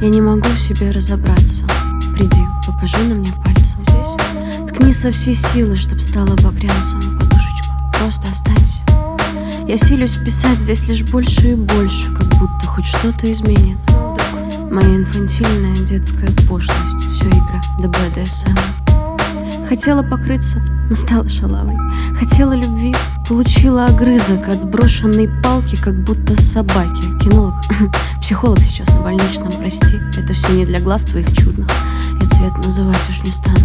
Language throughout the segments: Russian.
Я не могу в себе разобраться. Приди, покажи на мне пальцем. Здесь ткни со всей силы, чтоб стала багрянцем. Подушечку, просто останься. Я силюсь писать здесь лишь больше и больше, как будто хоть что-то изменит. Моя инфантильная детская пошлость, все игра до БДСМ. Хотела покрыться, но стала шалавой. Хотела любви, получила огрызок от брошенной палки, как будто собаки. Кинолог, психолог сейчас на больничном, прости. Это все не для глаз твоих чудных. Я цвет называть уж не стану.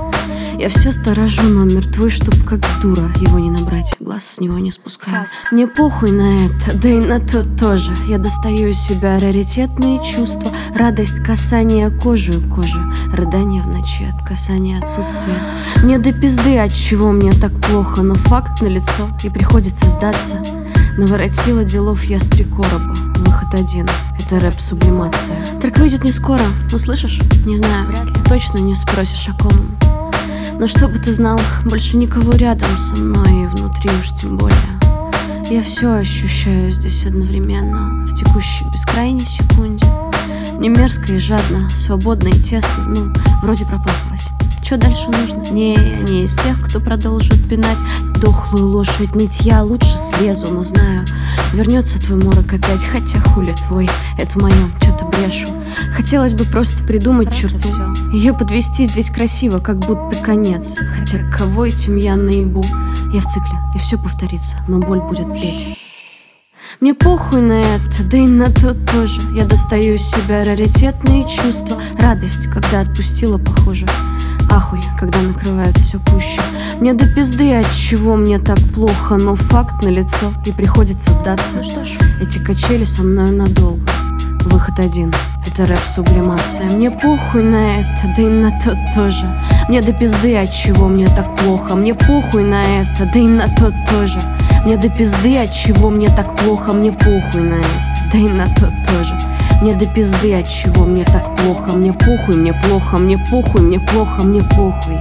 Я все сторожу номер твой, чтоб как дура его не набрать, глаз с него не спускаю. Мне похуй на это, да и на то тоже. Я достаю из себя раритетные чувства. Радость касания кожи у кожи, рыдание в ночи от касания отсутствия. Мне до пизды, от чего мне так плохо, но факт налицо, и приходится сдаться. Наворотила делов я с 3 короба. Выход один, это рэп-сублимация. Трек выйдет не скоро, услышишь? Не знаю, точно не спросишь о ком. Но чтобы ты знал, больше никого рядом со мной, и внутри уж тем более. Я все ощущаю здесь одновременно, в текущей бескрайней секунде. Не мерзко и жадно, свободно и тесно, ну, вроде проплакалась. Что дальше нужно? Не, я не из тех, кто продолжит пинать дохлую лошадь нытья. Лучше слезу, но знаю, вернется твой морок опять. Хотя хули твой, это мое, что-то брешу. Хотелось бы просто придумать черту, ее подвести здесь красиво, как будто конец. Хотя кого этим я наебу? Я в цикле, и все повторится, но боль будет тлеть. Мне похуй на это, да и на то тоже. Я достаю из себя раритетные чувства. Радость, когда отпустила, похоже. Ахуй, когда накрывает все пуще. Мне до пизды, от чего мне так плохо, но факт налицо, и приходится сдаться. Эти качели со мной надолго. Выход один, это рэп-сублимация. Мне похуй на это, да и на то тоже. Мне до пизды, от чего мне так плохо. Мне похуй на это, да и на то тоже. Мне до пизды, от чего мне так плохо. Мне похуй на это, да и на то тоже. Мне до пизды, от чего мне так плохо. Мне похуй, мне плохо, мне похуй, мне плохо, мне похуй.